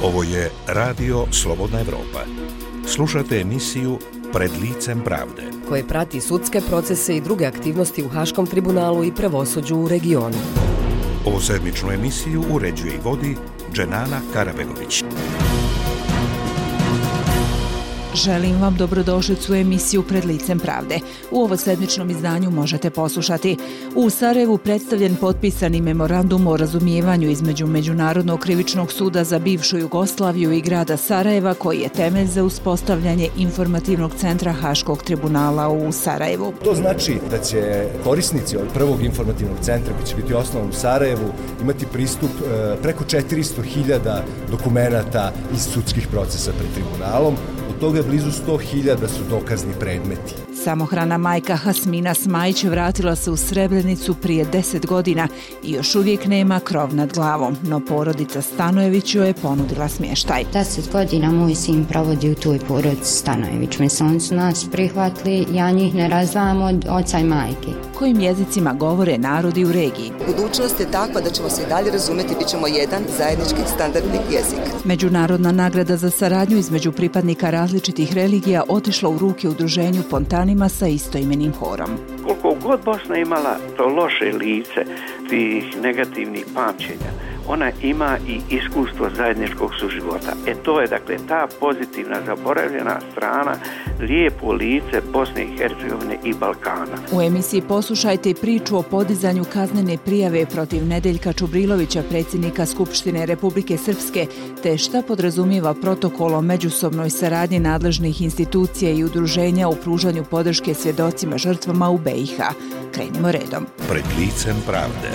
Ovo je Radio Slobodna Evropa. Slušate emisiju Pred licem pravde, koje prati sudske procese i druge aktivnosti u Haškom tribunalu i pravosuđu u regionu. Ovu sedmičnu emisiju uređuje i vodi Dženana Karabegović. Želim vam dobrodošlicu u emisiju Pred licem pravde. U ovo sedmičnom izdanju možete poslušati: u Sarajevu predstavljen potpisani memorandum o razumijevanju između Međunarodnog krivičnog suda za bivšu Jugoslaviju i grada Sarajeva, koji je temelj za uspostavljanje informativnog centra Haškog tribunala u Sarajevu. To znači da će korisnici ovog prvog informativnog centra, koji će biti osnovan u Sarajevu, imati pristup preko 400.000 dokumenata iz sudskih procesa pred tribunalom. Od toga blizu 100.000 su dokazni predmeti. Samohrana majka Hasmina Smajić vratila se u Srebrenicu prije 10 godina i još uvijek nema krov nad glavom, no porodica Stanojević joj je ponudila smještaj. 10 godina moj sin provodi u toj porodici Stanojević. Mislim, oni su nas prihvatili, ja njih ne razdvajam od oca i majke. Kojim jezicima govore narodi u regiji? Budućnost je takva da ćemo se i dalje razumjeti, bit ćemo jedan zajednički standardni jezik. Međunarodna nagrada za saradnju između pripadnika različitih religija otišla u ruke udruženju Pontanima sa istoimenim horom. Koliko god Bosna imala to loše lice tih negativnih pamćenja, ona ima i iskustvo zajedničkog suživota. To je dakle ta pozitivna zaboravljena strana, lijepo lice Bosne i Hercegovine i Balkana. U emisiji poslušajte priču o podizanju kaznene prijave protiv Nedeljka Čubrilovića, predsjednika Skupštine Republike Srpske, te šta podrazumijeva protokol o međusobnoj saradnji nadležnih institucija i udruženja u pružanju podrške svjedocima žrtvama u BiH. Krenimo redom. Pred licem pravde.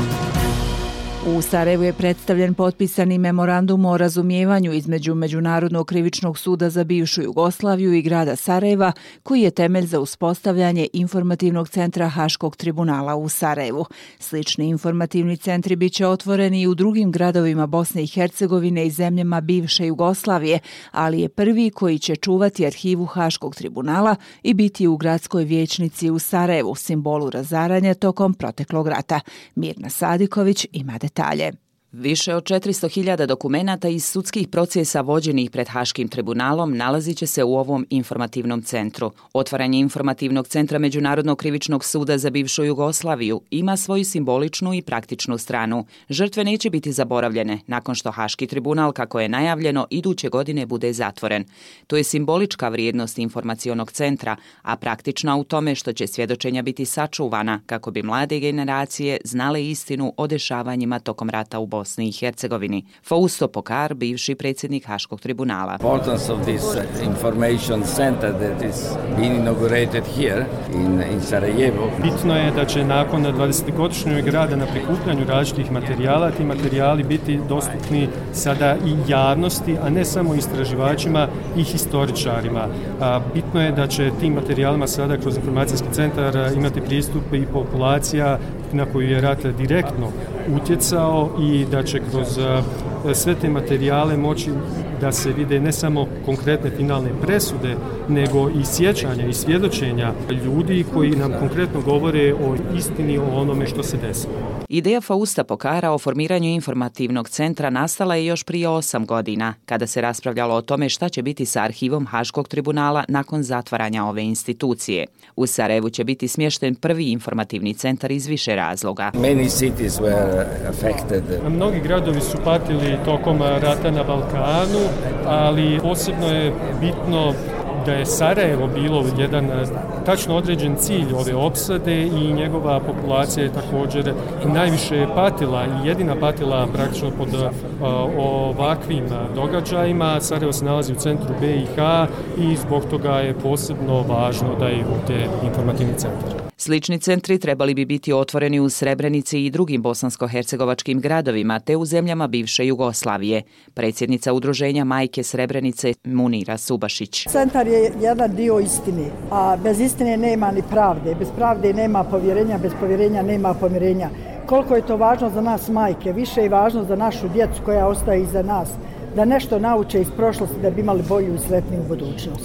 U Sarajevu je predstavljen potpisani memorandum o razumijevanju između Međunarodnog krivičnog suda za bivšu Jugoslaviju i grada Sarajeva, koji je temelj za uspostavljanje informativnog centra Haškog tribunala u Sarajevu. Slični informativni centri bit će otvoreni i u drugim gradovima Bosne i Hercegovine i zemljama bivše Jugoslavije, ali je prvi koji će čuvati arhivu Haškog tribunala i biti u gradskoj vijećnici u Sarajevu, simbolu razaranja tokom proteklog rata. Mirna Sadiković ima detalje. Više od 400.000 dokumenata iz sudskih procesa vođenih pred Haškim tribunalom nalazit će se u ovom informativnom centru. Otvaranje informativnog centra Međunarodnog krivičnog suda za bivšu Jugoslaviju ima svoju simboličnu i praktičnu stranu. Žrtve neće biti zaboravljene nakon što Haški tribunal, kako je najavljeno, iduće godine bude zatvoren. To je simbolička vrijednost informacionog centra, a praktična u tome što će svjedočenja biti sačuvana kako bi mlade generacije znale istinu o dešavanjima tokom rata u Bosni i Hercegovini. Fausto Pokar, bivši predsjednik Haškog tribunala. Importance of this information center that is being inaugurated here in Sarajevo. Bitno je da će nakon 20-godišnjeg rada na prikupljanju različitih materijala, ti materijali biti dostupni sada i javnosti, a ne samo istraživačima i historičarima. Bitno je da će tim materijalima sada kroz informacijski centar imati pristup i populacija na koju je rat direktno utjecao i da će kroz sve te materijale moći da se vide ne samo konkretne finalne presude, nego i sjećanja i svjedočenja ljudi koji nam konkretno govore o istini, o onome što se desilo. Ideja Fausta Pokara o formiranju informativnog centra nastala je još prije 8 godina, kada se raspravljalo o tome šta će biti sa arhivom Haškog tribunala nakon zatvaranja ove institucije. U Sarajevu će biti smješten prvi informativni centar iz više razloga. Mnogi gradovi su patili tokom rata na Balkanu, ali posebno je bitno da je Sarajevo bilo jedan tačno određen cilj ove opsade i njegova populacija je također najviše patila i jedina patila praktično pod ovakvim događajima. Sarajevo se nalazi u centru BiH i zbog toga je posebno važno da je u te informativni centar. Slični centri trebali bi biti otvoreni u Srebrenici i drugim bosansko-hercegovačkim gradovima te u zemljama bivše Jugoslavije. Predsjednica udruženja Majke Srebrenice Munira Subašić. Centar je jedan dio istine, a bez istine nema ni pravde. Bez pravde nema povjerenja, bez povjerenja nema pomirenja. Koliko je to važno za nas majke, više je važno za našu djecu koja ostaje iza nas, da nešto nauče iz prošlosti da bi imali bolju i sretniju budućnost.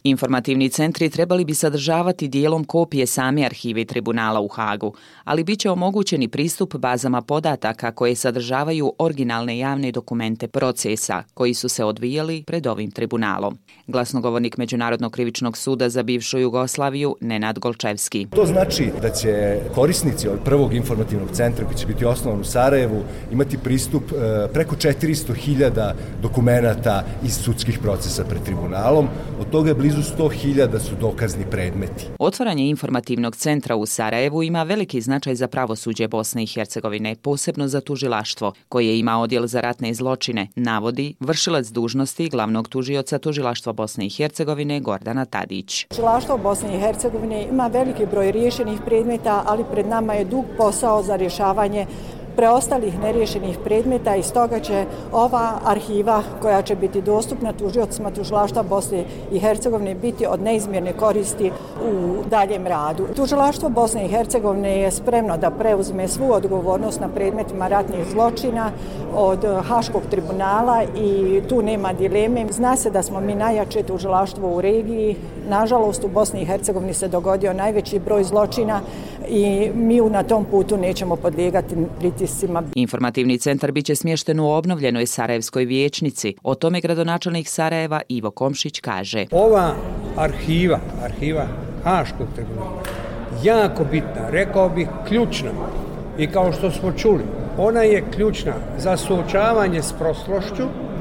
Informativni centri trebali bi sadržavati dijelom kopije same arhive tribunala u Hagu, ali bit će omogućeni pristup bazama podataka koje sadržavaju originalne javne dokumente procesa koji su se odvijali pred ovim tribunalom. Glasnogovornik Međunarodnog krivičnog suda za bivšu Jugoslaviju Nenad Golčevski. To znači da će korisnici od prvog informativnog centra koji će biti osnovan u Sarajevu imati pristup preko 400.000 dokumenata iz sudskih procesa pred tribunalom. Od toga je blizu 100.000 su dokazni predmeti. Otvaranje informativnog centra u Sarajevu ima veliki značaj za pravosuđe Bosne i Hercegovine, posebno za tužilaštvo, koje ima odjel za ratne zločine, navodi vršilac dužnosti glavnog tužioca tužilaštva Bosne i Hercegovine Gordana Tadić. Tužilaštvo Bosne i Hercegovine ima veliki broj riješenih predmeta, ali pred nama je dug posao za rješavanje preostalih neriješenih predmeta i stoga će ova arhiva koja će biti dostupna tužiocima tužilaštva Bosne i Hercegovine biti od neizmjerne koristi u daljem radu. Tužilaštvo Bosne i Hercegovine je spremno da preuzme svu odgovornost na predmetima ratnih zločina od Haškog tribunala i tu nema dileme. Zna se da smo mi najjače tužilaštvo u regiji. Nažalost, u Bosni i Hercegovini se dogodio najveći broj zločina i mi na tom putu nećemo podlijegati pritiscima. Informativni centar biće smješten u obnovljenoj Sarajevskoj vijećnici. O tome gradonačelnik Sarajeva Ivo Komšić kaže. Ova arhiva Haškog tribunala, jako bitna, rekao bih ključna. I kao što smo čuli, ona je ključna za suočavanje s prošlošću,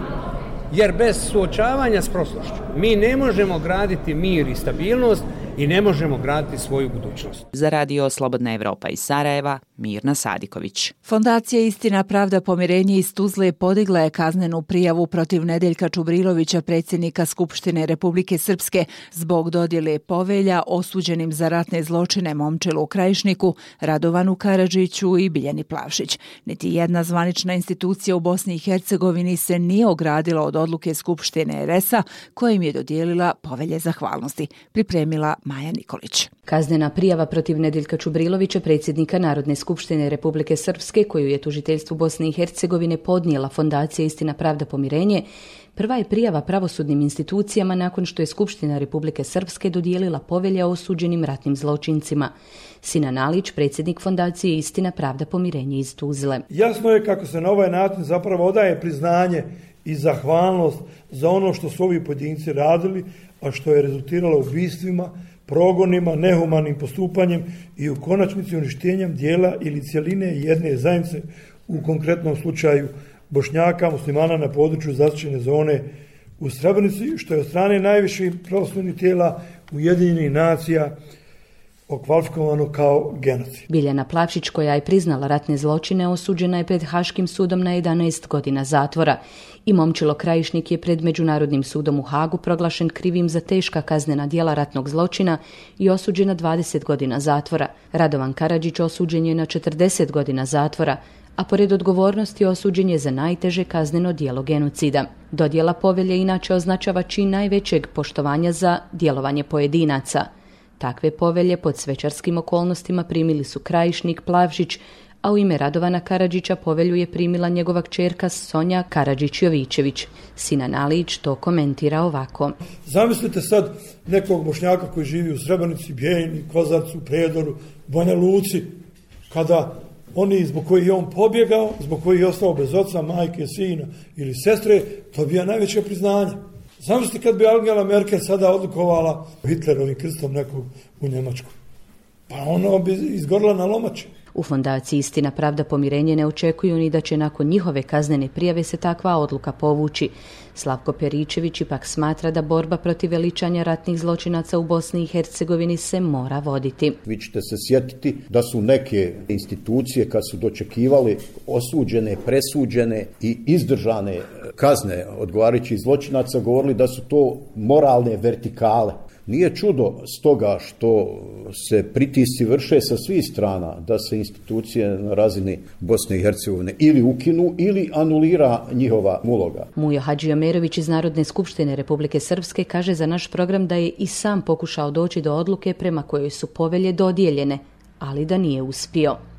jer bez suočavanja s prošlošću mi ne možemo graditi mir i stabilnost i ne možemo graditi svoju budućnost. Za radio Slobodna Evropa iz Sarajeva, Mirna Sadiković. Fondacija Istina, pravda, pomirenje iz Tuzle podigla je kaznenu prijavu protiv Nedeljka Čubrilovića, predsjednika Skupštine Republike Srpske, zbog dodjele povelja osuđenim za ratne zločine Momčilu Krajišniku, Radovanu Karadžiću i Biljani Plavšić. Niti jedna zvanična institucija u Bosni i Hercegovini se nije ogradila od odluke Skupštine RS-a kojim je dodijelila povelje zahvalnosti. Pripremila Maja Nikolić. Kaznena prijava protiv Nedeljka Čubrilovića, predsjednika Narodne skupštine Republike Srpske, koju je tužiteljstvu Bosne i Hercegovine podnijela Fondacija Istina, pravda, pomirenje, prva je prijava pravosudnim institucijama nakon što je Skupština Republike Srpske dodijelila povelje o osuđenim ratnim zločincima. Sinan Alić, predsjednik Fondacije Istina, pravda, pomirenje iz Tuzle. Jasno je kako se na ovaj način zapravo odaje priznanje i zahvalnost za ono što su ovi pojedinci radili, a što je rezultiralo ubistvima, progonima, nehumanim postupanjem i u konačnici uništenjem dijela ili cjeline jedne zajednice, u konkretnom slučaju Bošnjaka, muslimana na području zaštićene zone u Srebrenici, što je od strane najviših pravosudnih tijela Ujedinjenih nacija okvalifikovano kao genocid. Biljana Plavšić, koja je priznala ratne zločine, osuđena je pred Haškim sudom na 11 godina zatvora. I Momčilo Krajišnik je pred Međunarodnim sudom u Hagu proglašen krivim za teška kaznena djela ratnog zločina i osuđen na 20 godina zatvora. Radovan Karadžić osuđen je na 40 godina zatvora, a pored odgovornosti osuđen je za najteže kazneno djelo genocida. Dodjela povelje inače označava čin najvećeg poštovanja za djelovanje pojedinaca. Takve povelje pod svečarskim okolnostima primili su Krajišnik, Plavšić, a u ime Radovana Karadžića povelju je primila njegova kćerka Sonja Karadžić-Jovićević. Sinan Alić to komentira ovako. Zamislite sad nekog Bošnjaka koji živi u Srebrenici, Bijeljini, Kozarcu, Prijedoru, Banja Luci, kada oni zbog kojih je on pobjegao, zbog kojih je ostao bez oca, majke, sina ili sestre, to bi najveće priznanje. Zamislite kad bi Angela Merkel sada odlikovala Hitlerovim krstom nekog u Njemačku. Pa ono bi izgorila na lomači. U Fondaciji Istina, pravda, pomirenje ne očekuju ni da će nakon njihove kaznene prijave se takva odluka povući. Slavko Peričević ipak smatra da borba protiv veličanja ratnih zločinaca u Bosni i Hercegovini se mora voditi. Vi ćete se sjetiti da su neke institucije kad su dočekivali osuđene, presuđene i izdržane kazne odgovarajućih zločinaca govorili da su to moralne vertikale. Nije čudo stoga što se pritisci vrše sa svih strana da se institucije na razini Bosne i Hercegovine ili ukinu ili anulira njihova uloga. Mujo Hadžiomerović iz Narodne skupštine Republike Srpske kaže za naš program da je i sam pokušao doći do odluke prema kojoj su povelje dodijeljene, ali da nije uspio.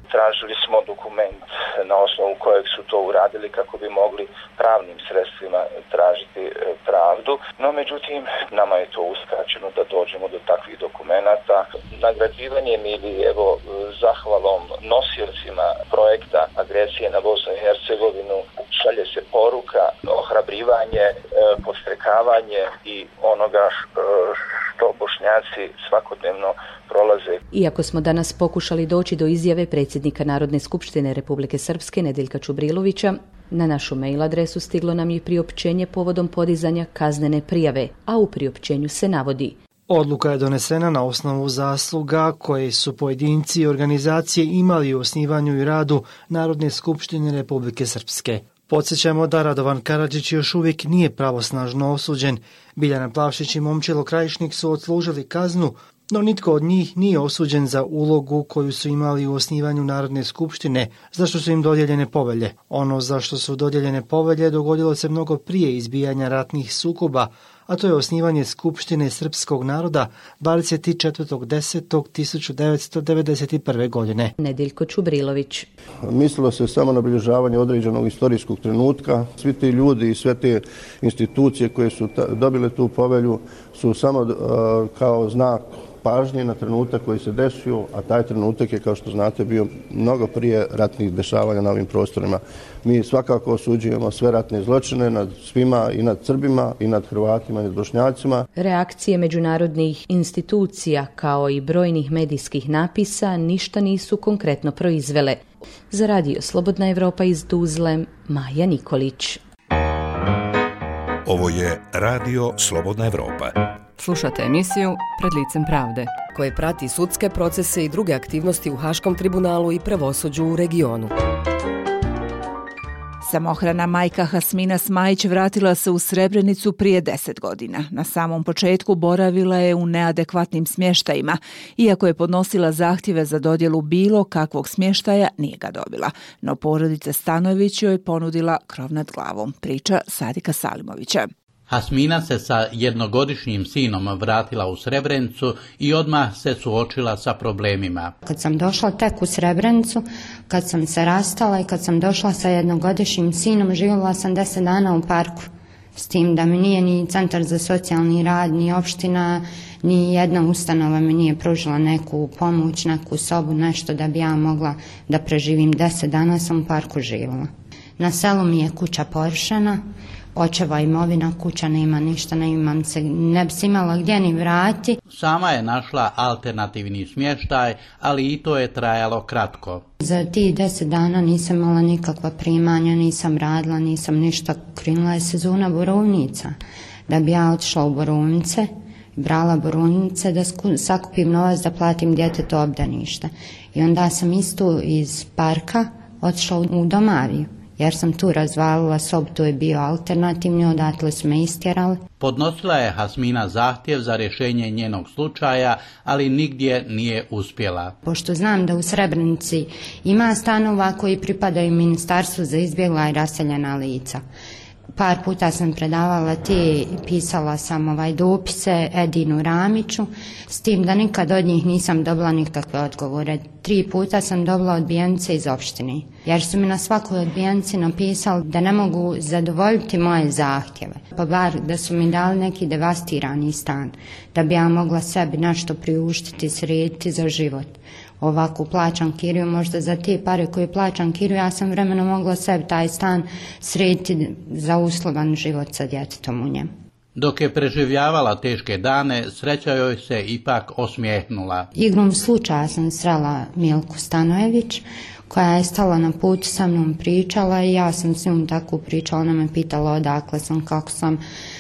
Tražili smo dokument na osnovu kojeg su to uradili kako bi mogli pravnim sredstvima tražiti pravdu, no međutim nama je to uskraćeno da dođemo do takvih dokumenata. Nagrađivanjem ili zahvalom nosiocima projekta agresije na Bosnu i Hercegovinu šalje se poruka, ohrabrivanje, podstrekavanje i onoga što Bošnjaci svakodnevno prolaze. Iako smo danas pokušali doći do izjave predsjednika Narodne skupštine Republike Srpske Nedeljka Čubrilovića, na našu mail adresu stiglo nam je priopćenje povodom podizanja kaznene prijave, a u priopćenju se navodi: odluka je donesena na osnovu zasluga koje su pojedinci i organizacije imali u osnivanju i radu Narodne skupštine Republike Srpske. Podsjećamo da Radovan Karadžić još uvijek nije pravosnažno osuđen. Biljana Plavšić i Momčilo Krajišnik su odslužili kaznu, no nitko od njih nije osuđen za ulogu koju su imali u osnivanju Narodne skupštine, zašto su im dodijeljene povelje. Ono zašto su dodijeljene povelje dogodilo se mnogo prije izbijanja ratnih sukoba, a to je osnivanje Skupštine srpskog naroda 24.10.1991. godine. Nedeljko Čubrilović. Mislilo se samo na obilježavanje određenog istorijskog trenutka. Svi ti ljudi i sve te institucije koje su dobile tu povelju su samo kao znak pažnje na trenutak koji se desio, a taj trenutak je, kao što znate, bio mnogo prije ratnih dešavanja na ovim prostorima. Mi svakako osuđujemo sve ratne zločine nad svima, i nad Srbima, i nad Hrvatima, i nad Bošnjacima. Reakcije međunarodnih institucija kao i brojnih medijskih napisa ništa nisu konkretno proizvele. Za Radio Slobodna Evropa iz Tuzle, Maja Nikolić. Ovo je Radio Slobodna Evropa. Slušate emisiju Pred licem pravde, koje prati sudske procese i druge aktivnosti u Haškom tribunalu i pravosuđu u regionu. Samohrana majka Hasmina Smajić vratila se u Srebrenicu prije 10 godina. Na samom početku boravila je u neadekvatnim smještajima. Iako je podnosila zahtjeve za dodjelu bilo kakvog smještaja, nije ga dobila. No porodica Stanojević joj ponudila krov nad glavom. Priča Sadika Salimovića. Hasmina se sa jednogodišnjim sinom vratila u Srebrenicu i odmah se suočila sa problemima. Kad sam došla tek u Srebrenicu, kad sam se rastala i kad sam došla sa jednogodišnjim sinom, živjela sam 10 dana u parku. S tim da mi nije ni centar za socijalni rad, ni opština, ni jedna ustanova mi nije pružila neku pomoć, neku sobu, nešto da bi ja mogla da preživim. 10 dana sam u parku živjela. Na selu mi je kuća porušena. Očeva imovina, kuća nema ništa, ne bi se imala gdje ni vrati. Sama je našla alternativni smještaj, ali i to je trajalo kratko. Za tih 10 dana nisam imala nikakva primanja, nisam radila, nisam ništa. Krenula je sezona borovnica. Da bi ja otišla u borovnice, brala borovnice da sakupim novac da platim djetetu obdanište. I onda sam isto iz parka otišla u Domaviju. Jer sam tu razvalila sobu, tu je bio alternativni, odatle su me istjerali. Podnosila je Hasmina zahtjev za rješenje njenog slučaja, ali nigdje nije uspjela. Pošto znam da u Srebrenici ima stanova koji pripadaju Ministarstvu za izbjegla i raseljena lica. Par puta sam predavala i pisala sam dopise Edinu Ramiću, s tim da nikad od njih nisam dobila nikakve odgovore. 3 puta sam dobila odbijenice iz opštine, jer su mi na svakoj odbijenici napisali da ne mogu zadovoljiti moje zahtjeve. Pa bar da su mi dali neki devastirani stan, da bi ja mogla sebi nešto priuštiti, srediti za život. Ovako plaćam kiriju, možda za te pare koje plaćam kiriju, ja sam vremeno mogla sebi taj stan srediti za uslovan život sa djetetom u njemu. Dok je preživljavala teške dane, sreća joj se ipak osmijehnula. Igrom slučaja sam srela Milku Stanojević, koja je stala na put sa mnom, pričala i ja sam s njom tako pričala. Ona me pitala odakle sam, kako sam,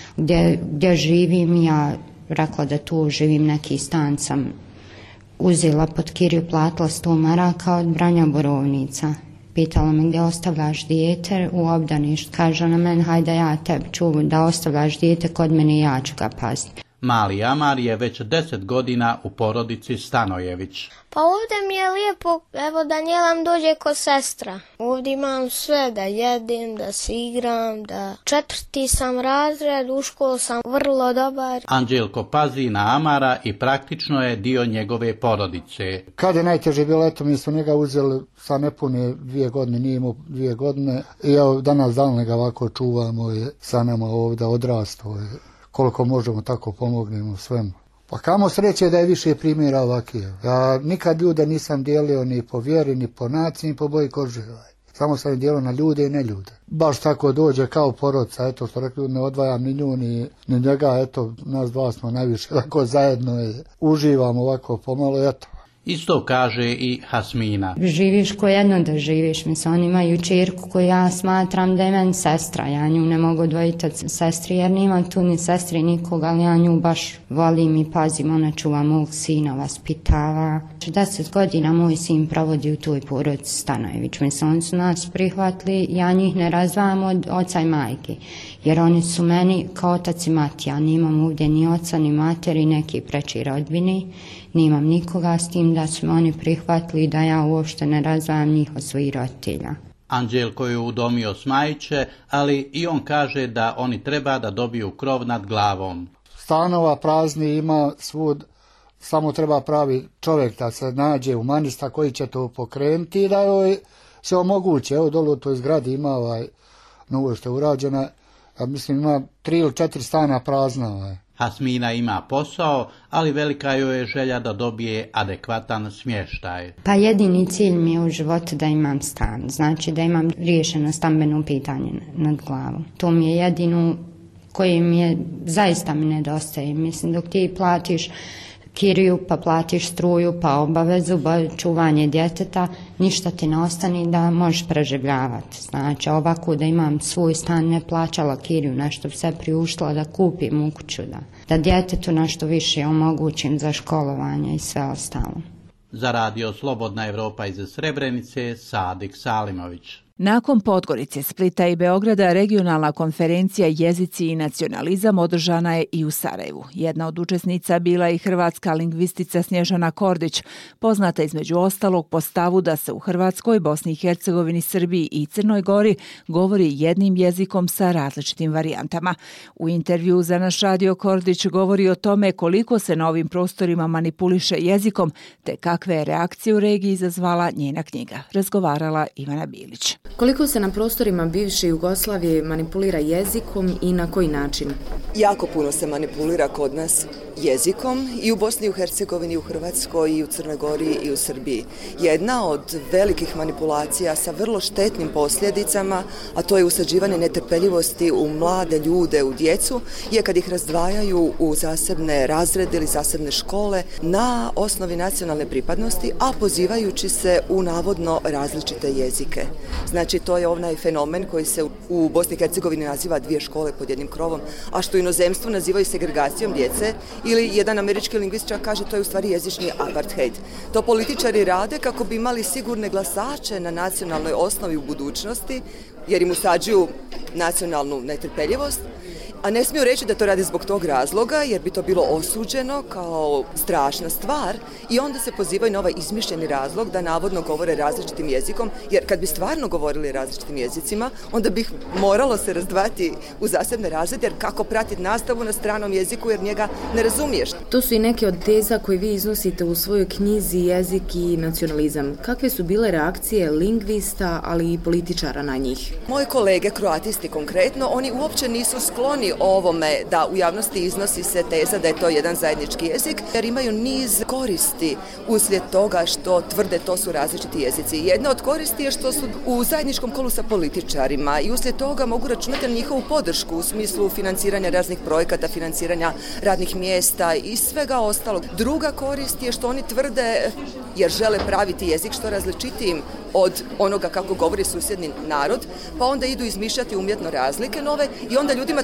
gdje živim. Ja rekla da tu živim, neki stan sam uzela pod kiriju, platila 100 maraka od branja borovnica. Pitala me gdje ostavljaš dijete, u obdaništu. Kaže ona meni, hajde ja tebi ću da ostavljaš dijete kod mene i ja ću ga paziti. Mali Amar je već 10 godina u porodici Stanojević. Pa ovdje mi je lijepo, evo Danijela mi dođe ko sestra. Ovdje imam sve, da jedem, da se igram, da 4. sam razred, u školu sam vrlo dobar. Anđelko pazi na Amara i praktično je dio njegove porodice. Kad je najteže bilo, eto mi smo njega uzeli sa nepune 2 godine, nije imao 2 godine. I evo danas dan ga ovako čuvamo i sa nama ovdje odrastao. Koliko možemo tako pomognemo svemu. Pa kamo sreće da je više primjera ovakvih. Ja nikad ljude nisam dijelio ni po vjeri, ni po naciji, ni po boji kože. Samo sam dijelio na ljude i ne ljude. Baš tako dođe kao porodica, eto što rekli, ne odvajam ni nju, ni njega, eto nas dva smo najviše ovako zajedno i uživamo ovako pomalo, eto. Isto kaže i Hasmina. Živiš ko jedno da živiš. Mislim, oni imaju čerku koju ja smatram da je meni sestra. Ja nju ne mogu odvojiti od sestri jer nemam tu ni sestri nikoga, ali ja nju baš volim i pazim. Ona čuva mog sina, vaspitava. 10 godina moj sin provodi u toj porodici Stanojević. Mislim, oni su nas prihvatili, ja njih ne razdvajam od oca i majke. Jer oni su meni kao otac i mati. Ja nemam ovdje ni oca ni materi, neki preči rodbine. Nemam nikoga, s tim da su me oni prihvatili da ja uopšte ne razdvajam njih od svojih roditelja. Anđelko je udomio Smajiće, ali i on kaže da oni treba da dobiju krov nad glavom. Stanova prazni ima svud, samo treba pravi čovjek da se nađe humanista koji će to pokrenuti i da joj se omoguće. Evo dole u toj zgradi ima novo što je urađena, ja mislim ima 3 ili 4 stana prazna. Hasmina ima posao, ali velika joj je želja da dobije adekvatan smještaj. Pa jedini cilj mi je u životu da imam stan, znači da imam riješeno stambeno pitanje nad glavom. To mi je jedino koje mi je, zaista mi nedostaje. Mislim, dok ti platiš kiriju, pa platiš struju, pa obavezu, čuvanje djeteta, ništa ti ne ostane da možeš preživljavati. Znači, ovako da imam svoj stan, ne plaćala kiriju, nešto se priuštila da kupim u kuću, da djetetu nešto više omogućim za školovanje i sve ostalo. Za radio Slobodna Evropa iz Srebrenice, Sadik Salimović. Nakon Podgorice, Splita i Beograda, regionalna konferencija Jezici i nacionalizam održana je i u Sarajevu. Jedna od učesnica bila i hrvatska lingvistica Snježana Kordić, poznata između ostalog po stavu da se u Hrvatskoj, Bosni i Hercegovini, Srbiji i Crnoj Gori govori jednim jezikom sa različitim varijantama. U intervju za naš radio Kordić govori o tome koliko se na ovim prostorima manipuliše jezikom, te kakve je reakcije u regiji izazvala njena knjiga. Razgovarala Ivana Bilić. Koliko se na prostorima bivše Jugoslavije manipulira jezikom i na koji način? Jako puno se manipulira kod nas jezikom i u Bosni i u Hercegovini, i u Hrvatskoj, i u Crnoj Gori, i u Srbiji. Jedna od velikih manipulacija sa vrlo štetnim posljedicama, a to je usađivanje netrpeljivosti u mlade ljude, u djecu, je kad ih razdvajaju u zasebne razrede ili zasebne škole na osnovi nacionalne pripadnosti, a pozivajući se u navodno različite jezike. Znači, to je onaj fenomen koji se u Bosni i Hercegovini naziva 2 škole pod jednim krovom, a što u inozemstvu nazivaju segregacijom djece, ili jedan američki lingvist čak kaže to je u stvari jezični apartheid. To političari rade kako bi imali sigurne glasače na nacionalnoj osnovi u budućnosti, jer im usađuju nacionalnu netrpeljivost, a ne smiju reći da to radi zbog tog razloga, jer bi to bilo osuđeno kao strašna stvar i onda se pozivaju na ovaj izmišljeni razlog da navodno govore različitim jezikom, jer kad bi stvarno govorili različitim jezicima, onda bi moralo se razdvajati u zasebne razrede, jer kako pratiti nastavu na stranom jeziku jer njega ne razumiješ. To su i neke od teza koje vi iznosite u svojoj knjizi Jezik i nacionalizam. Kakve su bile reakcije lingvista, ali i političara na njih? Moji kolege, kroatisti konkretno, oni uopće nisu skloni ovome da u javnosti iznosi se teza da je to jedan zajednički jezik, jer imaju niz koristi uslijed toga što tvrde to su različiti jezici. Jedna od koristi je što su u zajedničkom kolu sa političarima i uslijed toga mogu računati na njihovu podršku u smislu financiranja raznih projekata, financiranja radnih mjesta i svega ostalog. Druga korist je što oni tvrde, jer žele praviti jezik što različitijim od onoga kako govori susjedni narod, pa onda idu izmišljati umjetno razlike nove i onda ljudima tvrde vi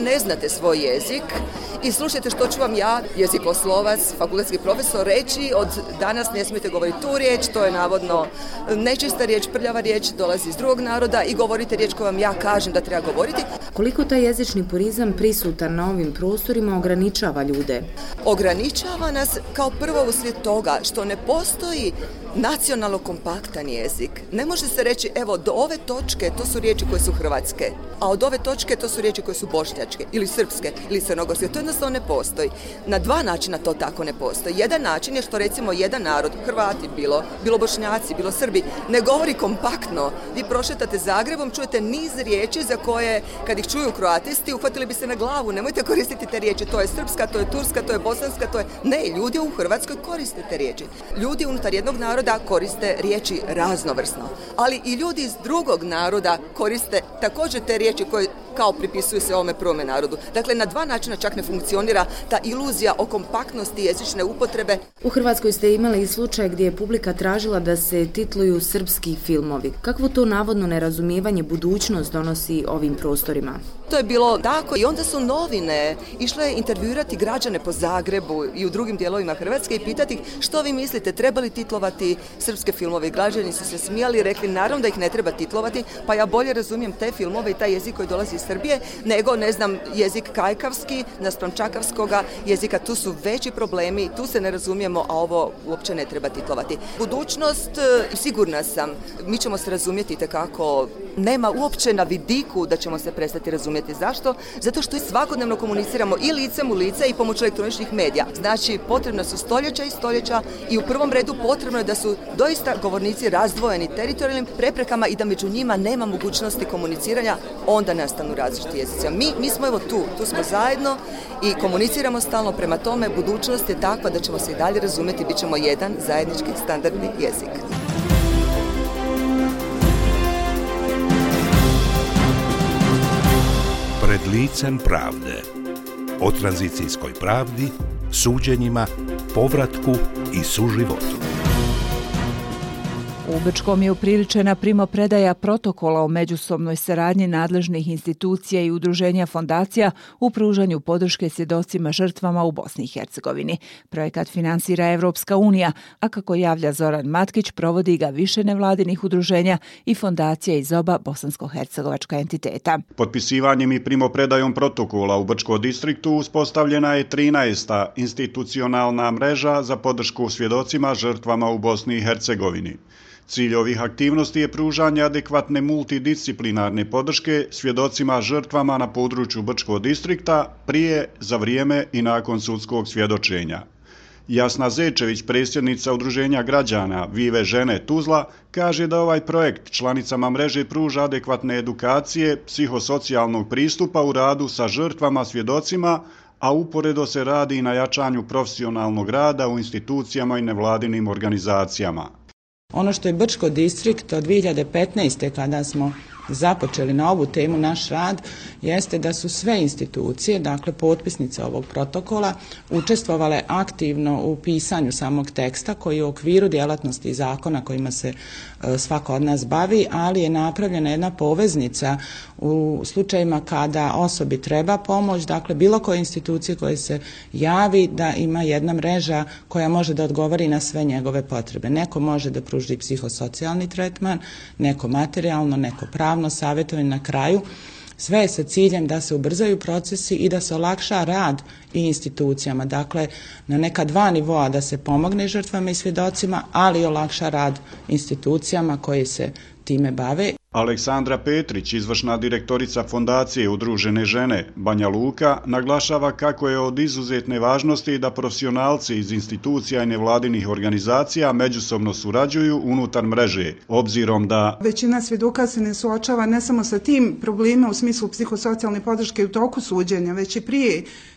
ne znate svoj jezik i slušajte što ću vam ja, jezikoslovac, fakultetski profesor, reći od danas ne smijete govoriti tu riječ, to je navodno nečista riječ, prljava riječ, dolazi iz drugog naroda i govorite riječ koju vam ja kažem da treba govoriti. Koliko taj jezični purizam prisutan na ovim prostorima ograničava ljude? Ograničava nas kao prvo uslijed toga što ne postoji nacionalno kompaktan jezik. Ne može se reći, evo, do ove točke to su riječi koje su hrvatske, a od ove točke to su riječi koje su bošnjačke ili srpske ili crnogorske. To jednostavno ne postoji. Na dva načina to tako ne postoji. Jedan način je što recimo jedan narod, Hrvati bilo Bošnjaci, bilo Srbi, ne govori kompaktno. Vi prošetate Zagrebom, čujete niz riječi za koje, kad ih čuju kroatisti, uhvatili bi se na glavu. Nemojte koristiti te riječi. To je srpska, to je turska, to je bosanska, to je... Ne, ljudi u Hrvatskoj koriste te riječi. Ljudi unutar jednog naroda koriste riječi raznovrsno. Ali i ljudi iz drugog naroda koriste također te riječi koje kao pripisuju se ovome prvome narodu. Dakle, na dva načina čak ne funkcionira ta iluzija o kompaktnosti jezične upotrebe. U Hrvatskoj ste imali i slučaj gdje je publika tražila da se titluju srpski filmovi. Kakvo to navodno nerazumijevanje budućnost donosi ovim prostorima? To je bilo tako i onda su novine išle intervjuirati građane po Zagrebu i u drugim dijelovima Hrvatske i pitati ih što vi mislite, treba li titlovati srpske filmove. Građani su se smijali i rekli naravno da ih ne treba titlovati, pa ja bolje razumijem te filmove i taj jezik koji dolazi iz Srbije nego, ne znam, jezik kajkavski naspram čakavskoga jezika. Tu su veći problemi, tu se ne razumijemo, a ovo uopće ne treba titlovati. Budućnost, sigurna sam, mi ćemo se razumjeti itekako, nema uopće na vidiku da ćemo se prestati razumjeti. Zašto? Zato što svakodnevno komuniciramo i licem u lice i pomoću elektroničnih medija. Znači, potrebno su stoljeća i stoljeća i u prvom redu potrebno je da su doista govornici razdvojeni teritorijalnim preprekama i da među njima nema mogućnosti komuniciranja, onda nastanu različiti jezici. Mi smo evo tu smo zajedno i komuniciramo stalno, prema tome budućnost je takva da ćemo se i dalje razumjeti, bit ćemo jedan zajednički standardni jezik. Pred licem pravde. O tranzicijskoj pravdi, suđenjima, povratku i suživotu. U Bečkom je upriličena primopredaja protokola o međusobnoj saradnji nadležnih institucija i udruženja fondacija u pružanju podrške svjedocima žrtvama u Bosni i Hercegovini. Projekat finansira Evropska unija, a kako javlja Zoran Matkić, provodi ga više nevladinih udruženja i fondacija iz oba bosansko-hercegovačka entiteta. Potpisivanjem i primopredajom protokola u Brčkom distriktu uspostavljena je 13. institucionalna mreža za podršku svjedocima žrtvama u Bosni i Hercegovini. Cilj ovih aktivnosti je pružanje adekvatne multidisciplinarne podrške svjedocima žrtvama na području Brčkog distrikta prije, za vrijeme i nakon sudskog svjedočenja. Jasna Zečević, predsjednica Udruženja građana Vive žene Tuzla, kaže da ovaj projekt članicama mreže pruža adekvatne edukacije, psihosocijalnog pristupa u radu sa žrtvama svjedocima, a uporedo se radi i na jačanju profesionalnog rada u institucijama i nevladinim organizacijama. Ono što je Brčko distrikt od 2015. kada smo započeli na ovu temu naš rad, jeste da su sve institucije, dakle potpisnice ovog protokola, učestvovale aktivno u pisanju samog teksta koji je u okviru djelatnosti zakona kojima se svako od nas bavi, ali je napravljena jedna poveznica u slučajima kada osobi treba pomoć, dakle bilo koje institucije koje se javi, da ima jedna mreža koja može da odgovori na sve njegove potrebe. Neko može da pruži psihosocijalni tretman, neko materijalno, neko pravno savjetovanje, na kraju sve je sa ciljem da se ubrzaju procesi i da se olakša rad i institucijama. Dakle, na neka dva nivoa da se pomogne žrtvama i svjedocima, ali i olakša rad institucijama koje se time bave. Aleksandra Petrić, izvršna direktorica Fondacije Udružene žene Banja Luka, naglašava kako je od izuzetne važnosti da profesionalci iz institucija i nevladinih organizacija međusobno surađuju unutar mreže, obzirom da većina svjedoka se ne suočava ne samo sa tim problemima u smislu psihosocijalne podrške u toku suđenja, već i prije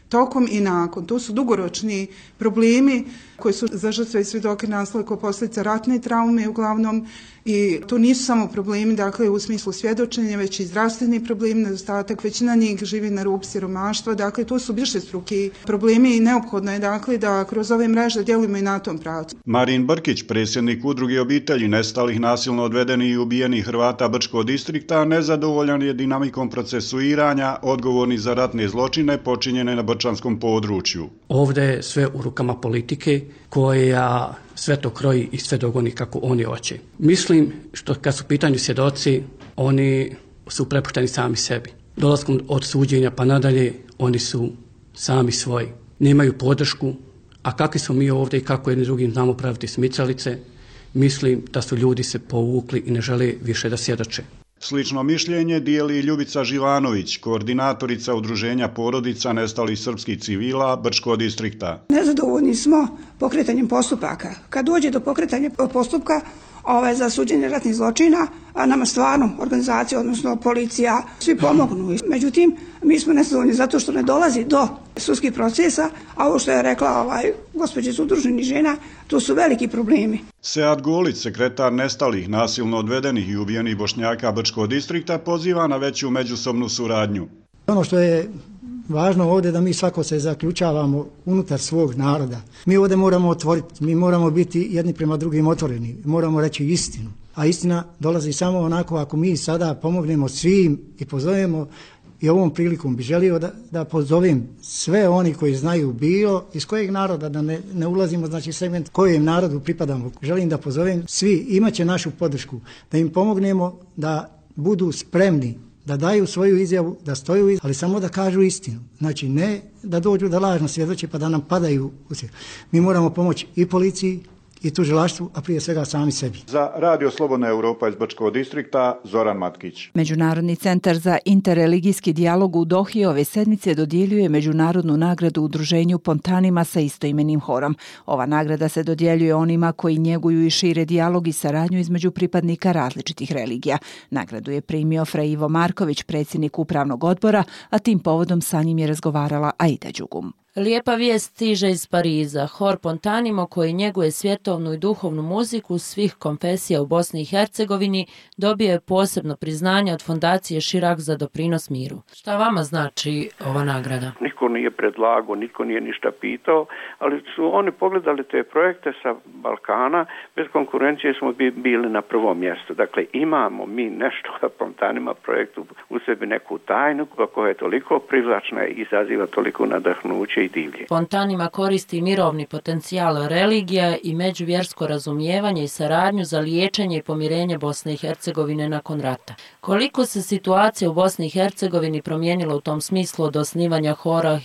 tokom i nakon. To su dugoročni problemi koji su za žrtve i svjedoke nastale kao posljedica ratne traume uglavnom i to nisu samo problemi dakle u smislu svjedočenja, već i zdravstveni problemi, nedostatak, većina njih živi na rubu siromaštva, dakle to su višestruki problemi i neophodno je dakle da kroz ove mreže djelujemo i na tom pravcu. Marin Brkić, predsjednik udruge obitelji nestalih, nasilno odvedenih i ubijenih Hrvata Brčkog distrikta, nezadovoljan je dinamikom procesuiranja odgovornih za ratne zločine počinjene na brčanskom području. Ovdje je sve u rukama politike koja sve to kroji i sve dogoni kako oni hoće. Mislim što kad su u pitanju svjedoci, oni su prepušteni sami sebi. Dolaskom od suđenja pa nadalje, oni su sami svoji. Nemaju podršku, a kakvi smo mi ovdje i kako jedni drugim znamo praviti smicalice, mislim da su ljudi se povukli i ne žele više da svjedoče. Slično mišljenje dijeli Ljubica Živanović, koordinatorica Udruženja porodica nestalih srpskih civila Brčkog distrikta. Nezadovoljni smo pokretanjem postupaka. Kad dođe do pokretanja postupka za suđenje ratnih zločina, a nama stvarno organizacija, odnosno policija, svi pomognu. Međutim, mi smo nezadovoljni zato što ne dolazi do sudskih procesa, a ovo što je rekla gospođa iz udruženih žena, to su veliki problemi. Sead Golić, sekretar nestalih, nasilno odvedenih i ubijenih Bošnjaka Brčkog distrikta, poziva na veću međusobnu suradnju. Ono što je važno ovdje da mi svako se zaključavamo unutar svog naroda. Mi ovdje moramo otvoriti, mi moramo biti jedni prema drugim otvoreni, moramo reći istinu. A istina dolazi samo onako ako mi sada pomognemo svim i pozovemo. I ovom prilikom bi želio da pozovem sve oni koji znaju bilo iz kojeg naroda, da ne ulazimo znači segment kojem narodu pripadamo. Želim da pozovem svi, imaće našu podršku, da im pomognemo da budu spremni, da daju svoju izjavu, da stoju, ali samo da kažu istinu. Znači ne da dođu da lažno svjedoče pa da nam padaju u svijet. Mi moramo pomoći i policiji i tužilaštvu, a prije svega sami sebi. Za Radio Slobodna Europa iz Brčkog distrikta, Zoran Matkić. Međunarodni centar za interreligijski dijalog u Dohi ove sedmice dodjeljuje međunarodnu nagradu udruženju Pontanima sa istoimenim horom. Ova nagrada se dodjeljuje onima koji njeguju i šire dijalog i saradnju između pripadnika različitih religija. Nagradu je primio Fray Ivo Marković, predsjednik upravnog odbora, a tim povodom sa njim je razgovarala Aida Đugum. Lijepa vijest stiže iz Pariza. Hor Pontanimo, koji njeguje svjetovnu i duhovnu muziku svih konfesija u Bosni i Hercegovini, dobio je posebno priznanje od fondacije Širak za doprinos miru. Šta vama znači ova nagrada? Niko nije predlagao, niko nije ništa pitao, ali su oni pogledali te projekte sa Balkana, bez konkurencije smo bili na prvom mjestu. Dakle, imamo mi nešto na Pontanima projektu u sebi neku tajnu koja je toliko privlačna i izaziva toliko nadahnuće. Pontanima koristi mirovni potencijal religija i međuvjersko razumijevanje i saradnju za liječenje i pomirenje Bosne i Hercegovine nakon rata. Koliko se situacija u Bosni i Hercegovini promijenila u tom smislu od osnivanja hora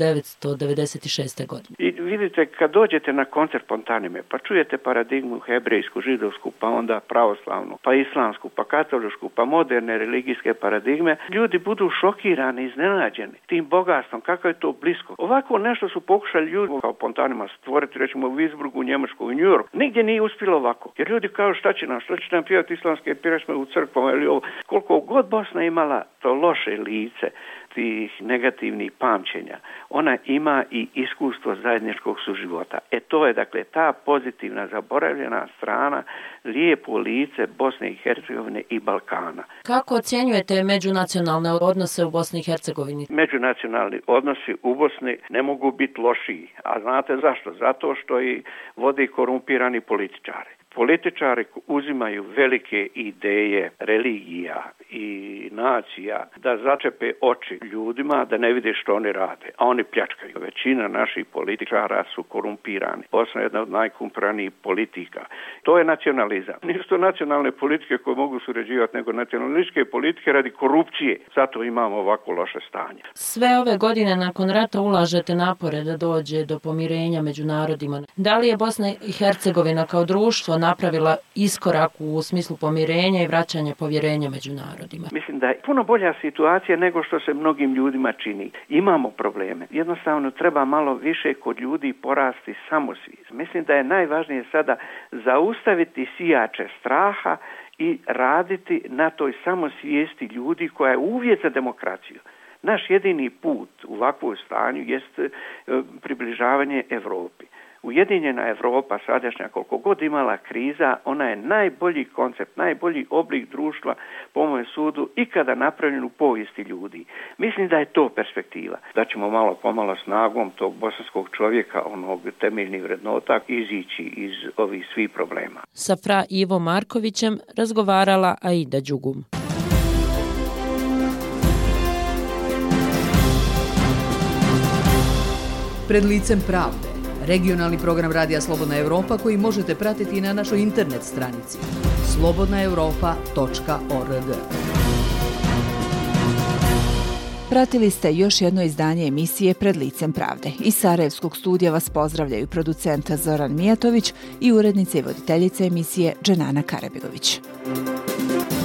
1996. godine? I vidite, kad dođete na koncert Pontanime, pa čujete paradigmu hebrejsku, židovsku, pa onda pravoslavnu, pa islamsku, pa katoličku, pa moderne religijske paradigme, ljudi budu šokirani, iznenađeni tim bogatstvom, kako je to blisko. Ovako nešto su pokušali ljudi kao Pontanima stvoriti, recimo u Wiesburgu, u Njemačkoj, u New York. Nigdje nije uspjelo ovako. Jer ljudi kao šta će nam pjevati islamske pjesme u crkvama ili ovo. Koliko god Bosna imala to loše lice, tih negativnih pamćenja, ona ima i iskustvo zajedničkog suživota. To je dakle ta pozitivna, zaboravljena strana, lijepo lice Bosne i Hercegovine i Balkana. Kako ocjenjujete međunacionalne odnose u Bosni i Hercegovini? Međunacionalni odnosi u Bosni ne mogu biti lošiji. A znate zašto? Zato što i vode korumpirani političari. Političari uzimaju velike ideje religija i nacija da začepe oči ljudima da ne vide što oni rade, a oni pljačkaju. Većina naših političara su korumpirani. Bosna je jedna od najkorumpiranijih politika. To je nacionalizam. Nisu to nacionalne politike koje mogu surađivati, nego nacionalističke politike radi korupcije. Zato imamo ovako loše stanje. Sve ove godine nakon rata ulažete napore da dođe do pomirenja među narodima. Da li je Bosna i Hercegovina kao društvo napravila iskorak u smislu pomirenja i vraćanja povjerenja među narodima? Mislim da je puno bolja situacija nego što se mnogim ljudima čini. Imamo probleme. Jednostavno treba malo više kod ljudi porasti samosvijest. Mislim da je najvažnije sada zaustaviti sijače straha i raditi na toj samosvijesti ljudi koja je uvjet za demokraciju. Naš jedini put u ovakvom stanju jest približavanje Evropi. Ujedinjena Evropa sadašnja, koliko god imala kriza, ona je najbolji koncept, najbolji oblik društva po mojem sudu ikada napravljen u povijesti ljudi. Mislim da je to perspektiva. Da ćemo malo pomalo snagom tog bosanskog čovjeka, onog temeljnih vrednota, izići iz ovih svih problema. Sa fra Ivo Markovićem razgovarala Aida Đugum. Pred licem pravde. Regionalni program Radija Slobodna Evropa koji možete pratiti na našoj internet stranici slobodnaevropa.org. Pratili ste još jedno izdanje emisije Pred licem pravde. Iz Sarajevskog studija vas pozdravljaju producenta Zoran Mijatović i urednica i voditeljica emisije Dženana Karabegović.